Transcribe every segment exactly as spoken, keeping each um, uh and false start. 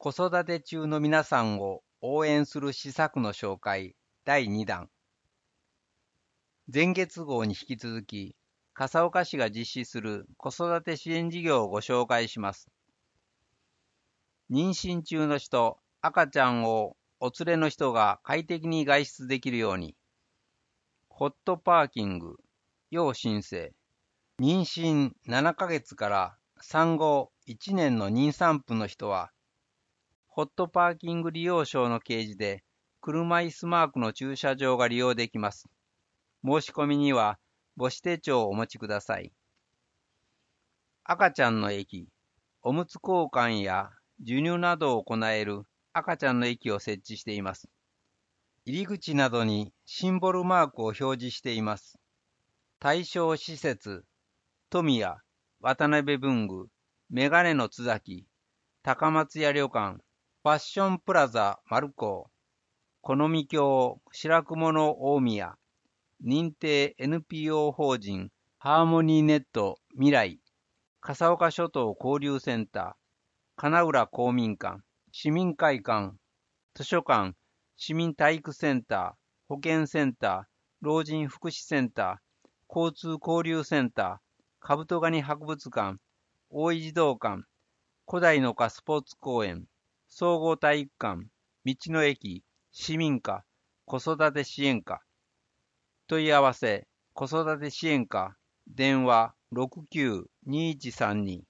子育て中の皆さんを応援する施策の紹介だいにだん。前月号に引き続き、笠岡市が実施する子育て支援事業をご紹介します。妊娠中の人、赤ちゃんをお連れの人が快適に外出できるように、ホットパーキング、要申請、妊娠ななかげつから産後いちねんの妊産婦の人は、ホットパーキング利用証の掲示で、車椅子マークの駐車場が利用できます。申し込みには母子手帳をお持ちください。赤ちゃんの駅、おむつ交換や授乳などを行える赤ちゃんの駅を設置しています。入り口などにシンボルマークを表示しています。対象施設、富谷、渡辺文具、メガネの津崎、高松屋旅館、ファッションプラザ丸高、好み郷白雲の大宮、認定 エヌピーオー 法人ハーモニーネット未来、笠岡諸島交流センター、金浦公民館、市民会館、図書館、市民体育センター、保健センター、老人福祉センター、交通交流センター、カブトガニ博物館、大井児童館、古代の丘スポーツ公園、総合体育館、道の駅、市民課、子育て支援課。問い合わせ、子育て支援課、電話 ろくきゅうにいちさんに。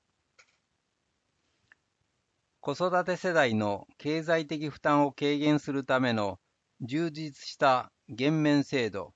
子育て世代の経済的負担を軽減するための充実した減免制度。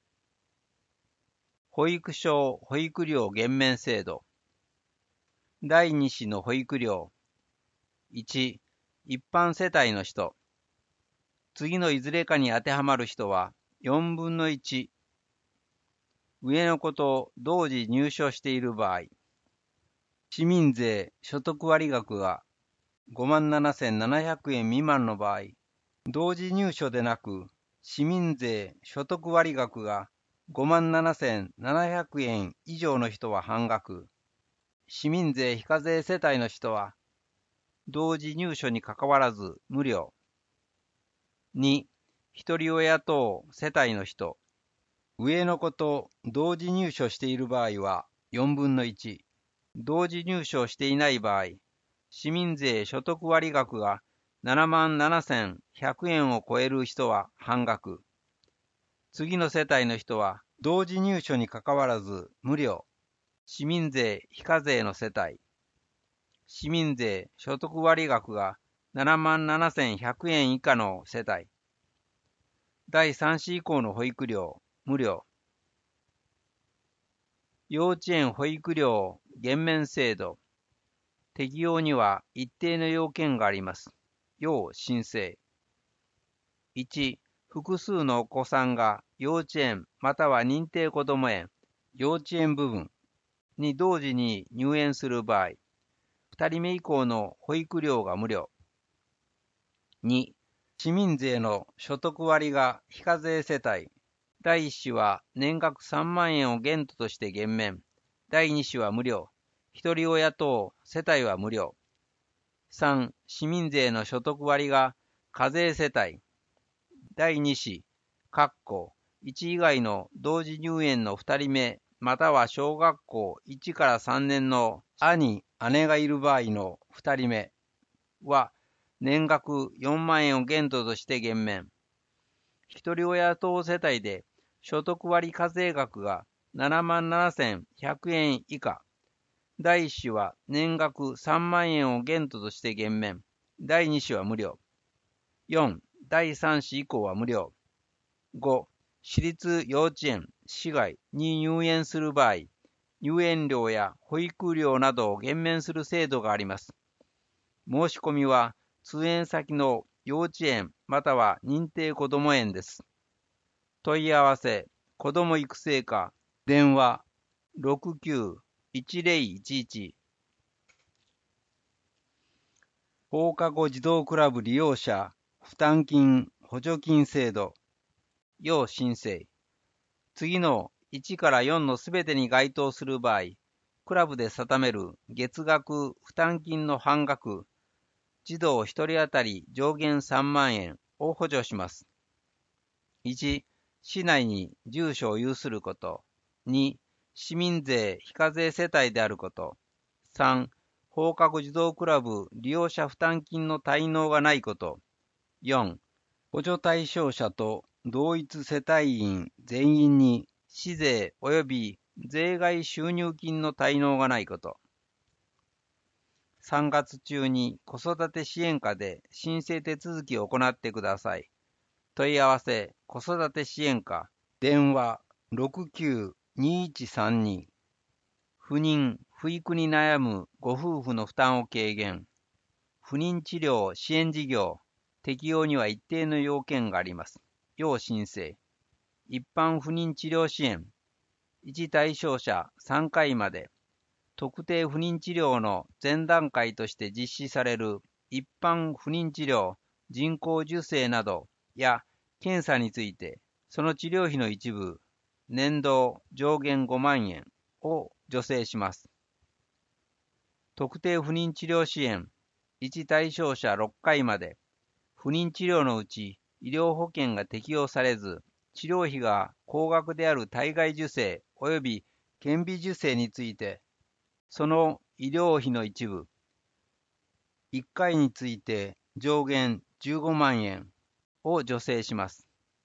保育所保育料減免制度。だいに子の保育料。いち、一般世帯の人。次のいずれかに当てはまる人はよんぶんのいち。上の子と同時入所している場合。市民税所得割額がごまんななせんななひゃくえん未満の場合、同時入所でなく、市民税所得割額がごまんななせんななひゃくえん以上の人は半額、市民税非課税世帯の人は、同時入所にかかわらず無料。に、一人親等世帯の人、上の子と同時入所している場合はよんぶんのいち、同時入所していない場合、市民税所得割額がななまんななせんひゃくえんを超える人は半額。次の世帯の人は同時入所にかかわらず無料。市民税非課税の世帯。市民税所得割額がななまんななせんひゃくえん以下の世帯。だいさん子以降の保育料無料。幼稚園保育料減免制度。適用には一定の要件があります。要申請。いち、複数のお子さんが幼稚園または認定こども園、幼稚園部分に同時に入園する場合、ふたりめ以降の保育料が無料。に、市民税の所得割が非課税世帯。だいいっ子は年額さんまんえんを限度として減免。だいに子は無料。一人親等世帯は無料。さん、市民税の所得割が課税世帯。だいに子、括弧いち以外の同時入園のふたりめ、または小学校いちからさんねんの兄、姉がいる場合のふたりめは、年額よんまんえんを限度として減免。一人親等世帯で所得割課税額がななまんななせんひゃくえん以下。だいいっ子は年額さんまんえんを限度として減免。だいに子は無料。よん、だいさん子以降は無料。ご、私立幼稚園、市外に入園する場合、入園料や保育料などを減免する制度があります。申し込みは通園先の幼稚園または認定こども園です。問い合わせ、子ども育成課、電話 ろくきゅういちぜろいちいち。放課後児童クラブ利用者負担金補助金制度。要申請。次のいちからよんのすべてに該当する場合、クラブで定める月額負担金の半額、 児童ひとり当たり上限さんまんえんを補助します。いち、市内に住所を有すること。に、市民税非課税世帯であること。さん、放課後児童クラブ利用者負担金の滞納がないこと。よん、補助対象者と同一世帯員全員に市税及び税外収入金の滞納がないこと。さんがつ中に子育て支援課で申請手続きを行ってください。問い合わせ、子育て支援課、電話 ろくきゅうにいちさんに。不妊、不育に悩むご夫婦の負担を軽減。不妊治療支援事業、適用には一定の要件があります。要申請。一般不妊治療支援。いち対象者さんかいまで。特定不妊治療の前段階として実施される一般不妊治療、人工授精などや検査について、その治療費の一部、年度上限ごまんえんを助成します。特定不妊治療支援、いち対象者ろっかいまで、不妊治療のうち医療保険が適用されず、治療費が高額である体外受精及び顕微授精について、その医療費の一部、いっかいについて上限じゅうごまんえんを助成します。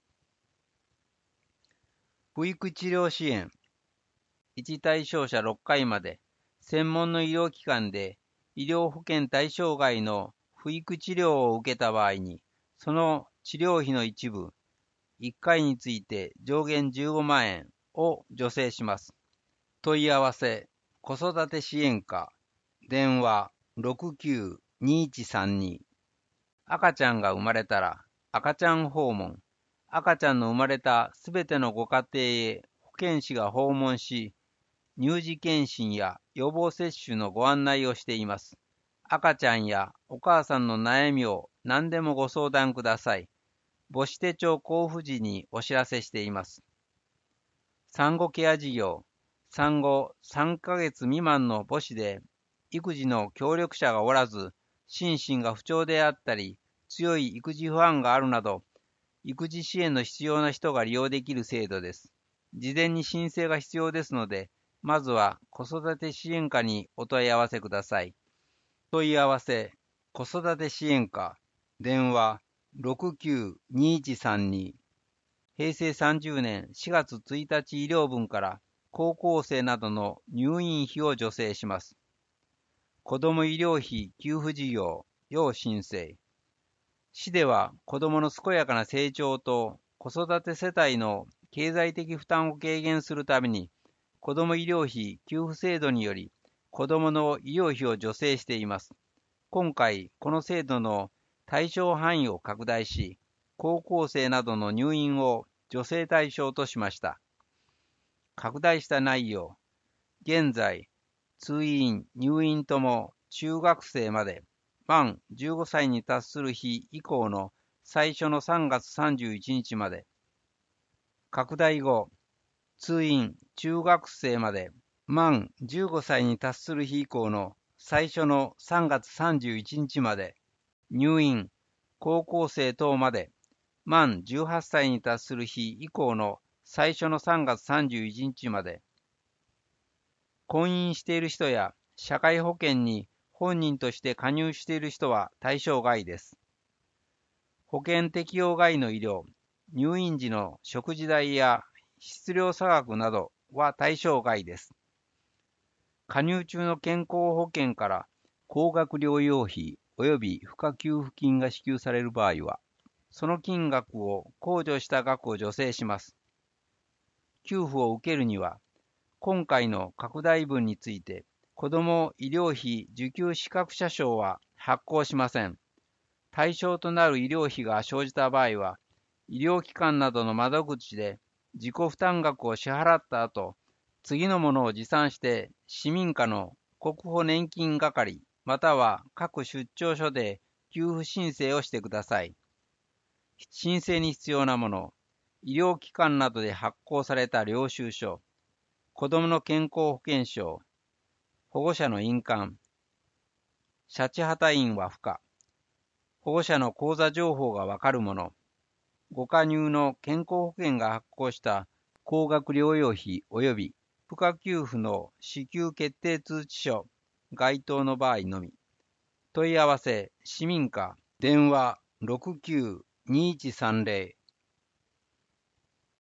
不育治療支援、いち対象者ろっかいまで、専門の医療機関で医療保険対象外の不育治療を受けた場合に、その治療費の一部、いっかいについて上限じゅうごまんえんを助成します。問い合わせ、子育て支援課、電話 ろくきゅうにいちさんに。赤ちゃんが生まれたら、赤ちゃん訪問。赤ちゃんの生まれたすべてのご家庭へ保健師が訪問し、乳児検診や予防接種のご案内をしています。赤ちゃんやお母さんの悩みを何でもご相談ください。母子手帳交付時にお知らせしています。産後ケア事業。産後さんかげつ未満の母子で育児の協力者がおらず、心身が不調であったり、強い育児不安があるなど、育児支援の必要な人が利用できる制度です。事前に申請が必要ですので、まずは子育て支援課にお問い合わせください。問い合わせ、子育て支援課、電話ろくきゅうにいちさんに。へいせいさんじゅうねんしがつついたち医療分から高校生などの入院費を助成します。子ども医療費給付事業、要申請。市では子どもの健やかな成長と子育て世帯の経済的負担を軽減するために、子ども医療費給付制度により、子どもの医療費を助成しています。今回、この制度の対象範囲を拡大し、高校生などの入院を助成対象としました。拡大した内容。現在、通院、入院とも中学生まで、満じゅうごさいに達する日以降の最初のさんがつさんじゅういちにちまで。拡大後、通院、中学生まで、満じゅうごさいに達する日以降の最初のさんがつさんじゅういちにちまで。入院、高校生等まで、満じゅうはっさいに達する日以降の最初のさんがつさんじゅういちにちまで。婚姻している人や社会保険に本人として加入している人は対象外です。保険適用外の医療、入院時の食事代や質量差額などは対象外です。加入中の健康保険から高額療養費及び付加給付金が支給される場合は、その金額を控除した額を助成します。給付を受けるには、今回の拡大分について、子ども医療費受給資格者証は発行しません。対象となる医療費が生じた場合は、医療機関などの窓口で自己負担額を支払った後、次のものを持参して市民課の国保年金係または各出張所で給付申請をしてください。申請に必要なもの、医療機関などで発行された領収書、子どもの健康保険証、保護者の印鑑、シャチハタ印は不可、 保護者の口座情報がわかるもの、ご加入の健康保険が発行した高額療養費及び賦課給付の支給決定通知書該当の場合のみ。問い合わせ市民課電話 ろくきゅう にいちさんぜろ